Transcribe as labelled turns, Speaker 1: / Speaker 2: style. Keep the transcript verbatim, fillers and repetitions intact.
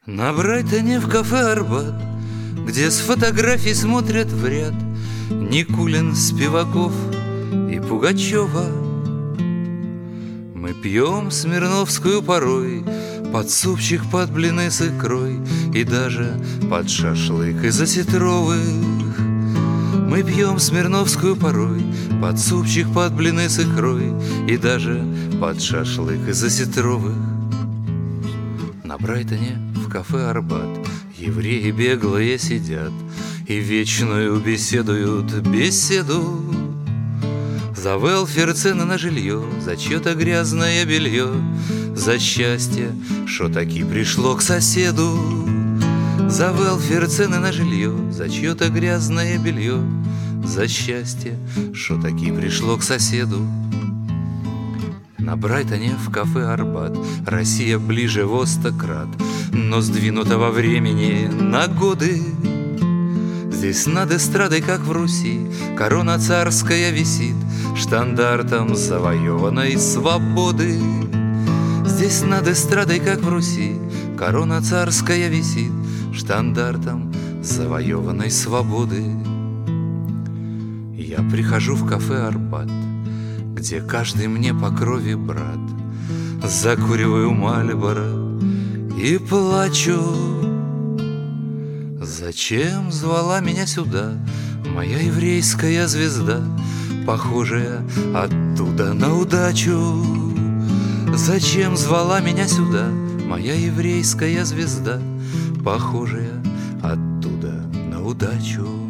Speaker 1: На Брайтоне в кафе «Арбат», где с фотографий смотрят в ряд Никулин, Спиваков и Пугачева, мы пьем смирновскую порой под супчик, под блины с икрой и даже под шашлык из осетровых. Мы пьем смирновскую порой под супчик, под блины с икрой и даже под шашлык из осетровых. На Брайтоне в кафе «Арбат» евреи беглые сидят и вечную беседуют беседу. За велфер, цены на жилье, за чье-то грязное белье, за счастье, что таки пришло к соседу. За велфер, цены на жилье, за чье-то грязное белье, за счастье, что таки пришло к соседу. На Брайтоне в кафе «Арбат» Россия ближе во сто крат, но сдвинута во времени на годы. Здесь над эстрадой, как в Руси, корона царская висит штандартом завоеванной свободы. Здесь над эстрадой, как в Руси, корона царская висит штандартом завоеванной свободы. Я прихожу в кафе «Арбат», где каждый мне по крови брат, закуриваю Мальборо и плачу. Зачем звала меня сюда моя еврейская звезда, похожая оттуда на удачу? Зачем звала меня сюда моя еврейская звезда, похожая оттуда на удачу?